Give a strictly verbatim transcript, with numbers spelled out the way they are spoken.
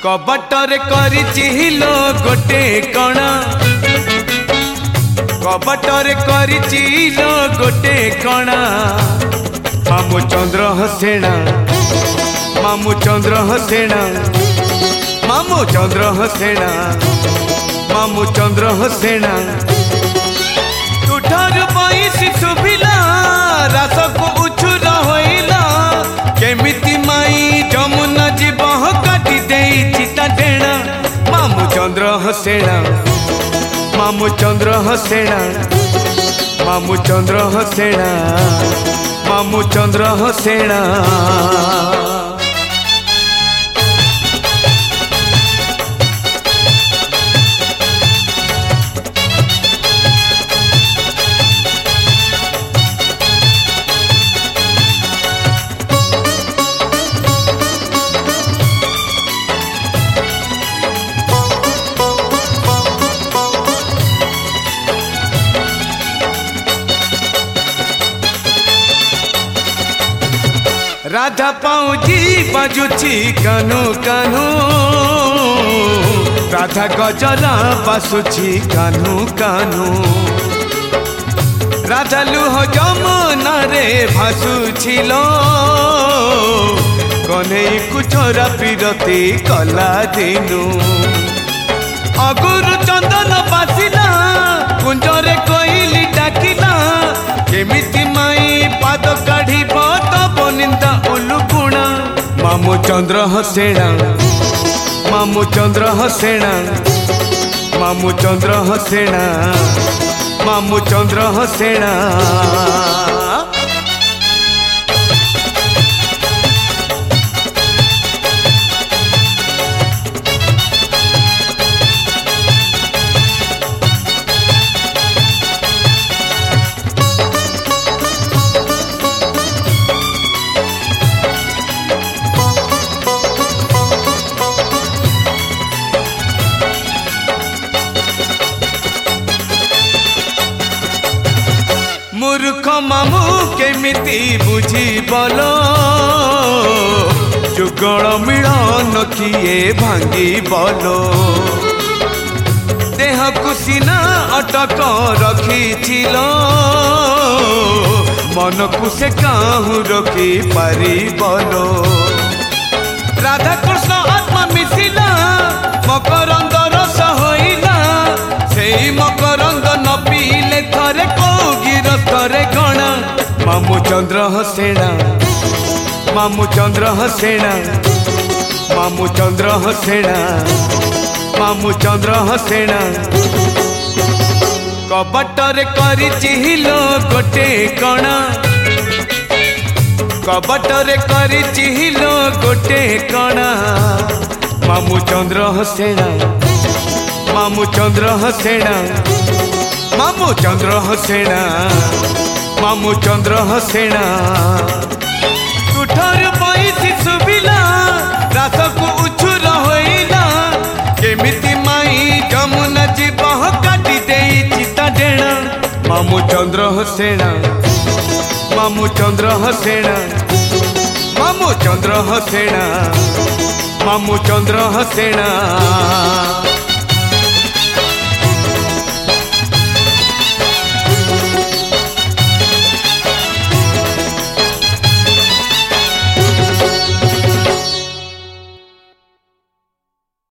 कबटर करिचिलो गोटे कण कबटर करिचिलो गोटे कण मामू चंद्र हसेना मामू चंद्र हसेना मामू चंद्र हसेना मामू चंद्र हसेना तुठार बैसी सुभिला रास को उछुर होइला केमिति माई जमुना जीवह काटी देई चिता डेणा मामू चंद्र हसेना मामू चंद्र हसेना मामू चंद्र हसेना मामू चंद्र हसेना राधा पाऊजी बाजुची कानू कानू राधा गजरा बासुची कानू कानू राधा लुह जमुना रे भासुछिलो कन्हई कुछोरा पिरती कला दिनु अगुरु चंदन बासिला कुंजरे कोइली डाकिला केमिति माई पाद काढ़ी तब निंदा उलुकुणा मामू चंद्र हसेना मामू चंद्र हसेना मामू चंद्र हसेना मामू चंद्र हसेना मूर्ख मामू केमिति बुझी बोलो जुगल मिलन किए भांगी बोलो देह कुसीना अटक रखी मन को से काहू रखी पारी बोलो राधा कृष्ण आत्मा मिशिला मकरंद रस होइला से मकरंद न पीले थरे गिरस्तरे गण मामू चंद्र हसेना मामू चंद्र हसेना मामू चंद्र हसेना मामू चंद्र हसेना कबटर करिचिलो गोटे कण कबटर करिचिलो गोटे कण मामू चंद्र हसेना मामू चंद्र हसेना मामू चंद्र हसेना मामू चंद्र हसेना तुठार बैसी सुभिला रास को उछुर होइला केमिति माई जमुना जीवह काटी देई चिता डेणा मामू चंद्र हसेना मामू चंद्र हसेना मामू चंद्र हसेना मामू चंद्र हसेना।